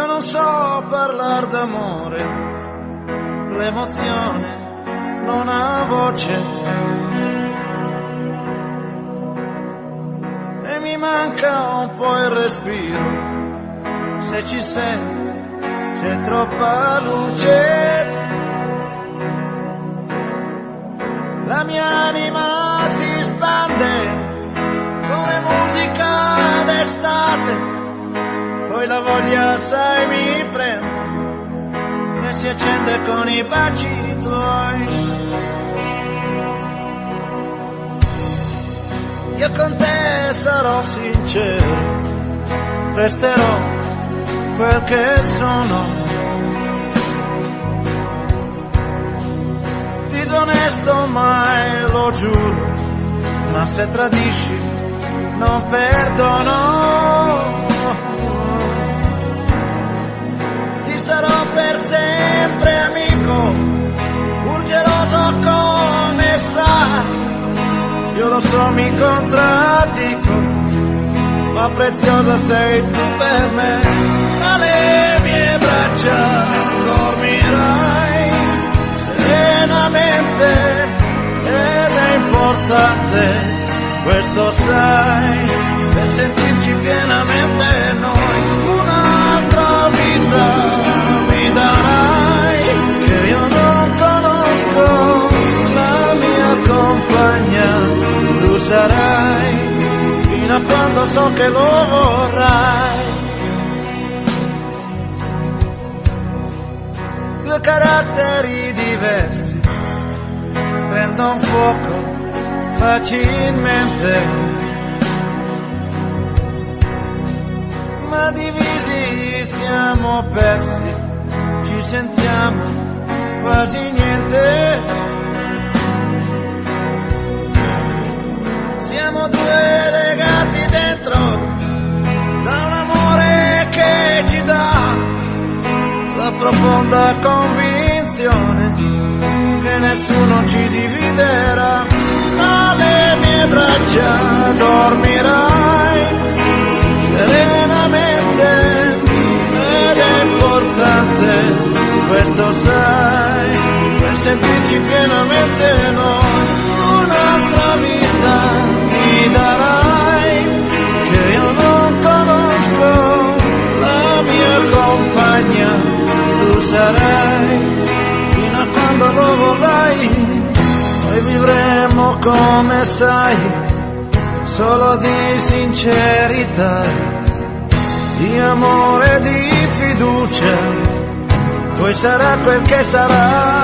Io non so parlare d'amore, l'emozione non ha voce e mi manca un po' il respiro. Se ci sei c'è troppa luce, la mia anima si spande come musica d'estate. Poi la voglia, sai, mi prende e si accende con i baci tuoi. Io con te sarò sincero, resterò quel che sono. Disonesto mai, lo giuro, ma se tradisci non perdono. Sarò per sempre amico, pur geloso come sai. Io lo so, mi contraddico, ma preziosa sei tu per me. Tra le mie braccia dormirai serenamente ed è importante, questo sai, per sentirci pienamente noi. Un'altra vita mi darai che io non conosco, la mia compagna tu sarai fino a quando so che lo vorrai. Due caratteri diversi prendono fuoco facilmente, ma divisi siamo persi, ci sentiamo quasi niente. Siamo due legati dentro da un amore che ci dà la profonda convinzione che nessuno ci dividerà. Tra le mie braccia dormirai serenamente ed è importante, questo sai, per sentirci pienamente noi. Un'altra vita mi darai che io non conosco, la mia compagna tu sarai fino a quando lo vorrai. Noi vivremo come sai, solo di sincerità, di amore e di fiducia, poi sarà quel che sarà.